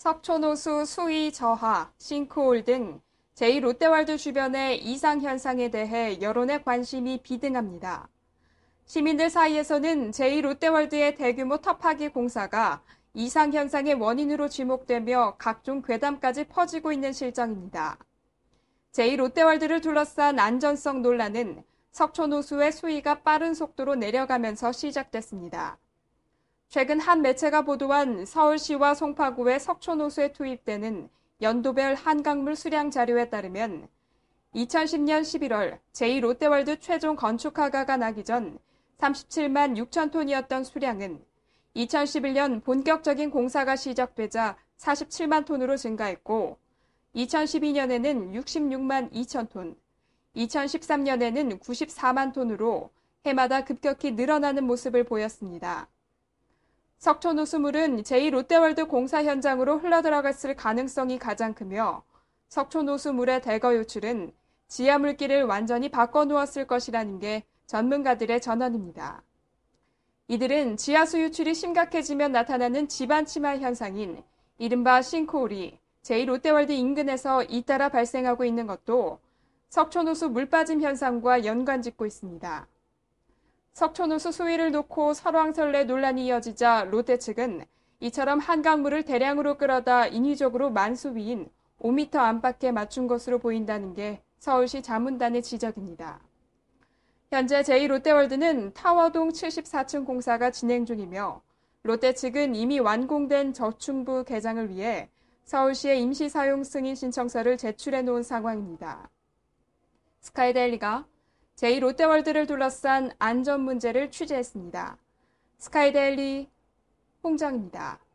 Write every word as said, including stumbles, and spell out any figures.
석촌호수 수위 저하, 싱크홀 등 제이 롯데월드 주변의 이상 현상에 대해 여론의 관심이 비등합니다. 시민들 사이에서는 제이 롯데월드의 대규모 터파기 공사가 이상 현상의 원인으로 지목되며 각종 괴담까지 퍼지고 있는 실정입니다. 제이 롯데월드를 둘러싼 안전성 논란은 석촌호수의 수위가 빠른 속도로 내려가면서 시작됐습니다. 최근 한 매체가 보도한 서울시와 송파구의 석촌호수에 투입되는 연도별 한강물 수량 자료에 따르면 이천십년 십일월 제이 롯데월드 최종 건축 허가가 나기 전 삼십칠만 육천 톤이었던 수량은 이천십일년 본격적인 공사가 시작되자 사십칠만 톤으로 증가했고 이천십이년에는 육십육만 이천 톤, 이천십삼년에는 구십사만 톤으로 해마다 급격히 늘어나는 모습을 보였습니다. 석촌호수물은 제이 롯데월드 공사 현장으로 흘러들어갔을 가능성이 가장 크며 석촌호수물의 대거 유출은 지하 물길을 완전히 바꿔놓았을 것이라는 게 전문가들의 전언입니다. 이들은 지하수 유출이 심각해지면 나타나는 지반 침하 현상인 이른바 싱크홀이 제이 롯데월드 인근에서 잇따라 발생하고 있는 것도 석촌호수 물빠짐 현상과 연관짓고 있습니다. 석촌호수 수위를 놓고 설왕설래 논란이 이어지자 롯데 측은 이처럼 한강물을 대량으로 끌어다 인위적으로 만수 위인 오 미터 안팎에 맞춘 것으로 보인다는 게 서울시 자문단의 지적입니다. 현재 제이 롯데월드는 타워동 칠십사층 공사가 진행 중이며 롯데 측은 이미 완공된 저층부 개장을 위해 서울시에 임시 사용 승인 신청서를 제출해 놓은 상황입니다. 스카이데일리가 제이 롯데월드를 둘러싼 안전 문제를 취재했습니다. 스카이데일리 홍정입니다.